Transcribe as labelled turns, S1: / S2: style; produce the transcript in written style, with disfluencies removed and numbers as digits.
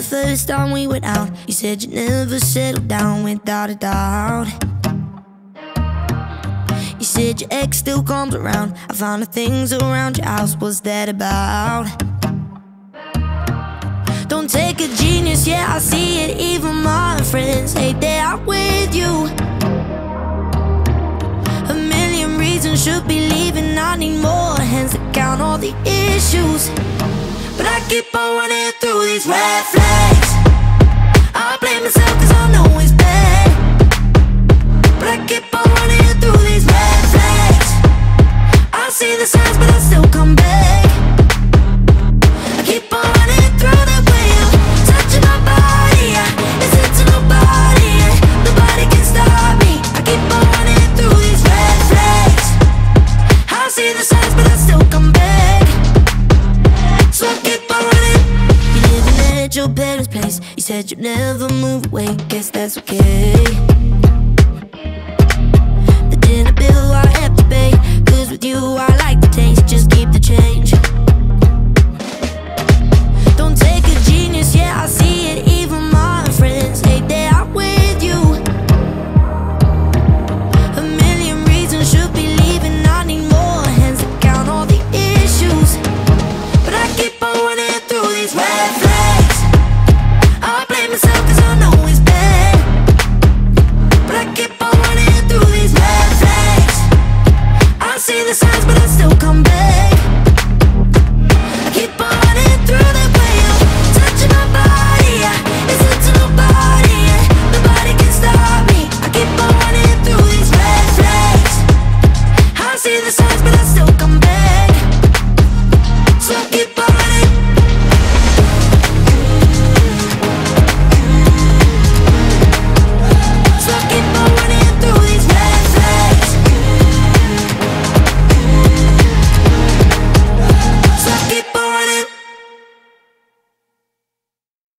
S1: first time we went out, you said you'd never settle down without a doubt. You said your ex still comes around. I found the things around your house, what's that about? Don't take a genius, yeah, I see it. Even my friends hate that I'm with you. A million reasons should be leaving. I need more hands to count all the issues, but I keep on running through these red flags. I blame myself cause I know it's bad, but I keep on running through these red flags. I see the signs but I still come back. I keep on running through the wheel, touching my body, yeah. Listen to nobody, yeah. Nobody can stop me. I keep on running through these red flags. I see the signs but I still come back, so I keep on running. You living at your parents' place, you said you'd never move away, guess that's okay. The dinner bill I have to pay, cause with you I like the taste, just keep the change. Don't take a genius, yeah, I see it. Even my friends hate that I'm with you. A million reasons should be leaving. I need more hands to count all the issues, but I keep on running through these red flags. I blame myself cause I know it's bad, but I keep on running through these red flags. I see the signs but I still come back. I keep on running through the wheel, touching my body, yeah. Listen to nobody, yeah. Nobody can stop me. I keep on running through these red flags. I see the signs but I still come back.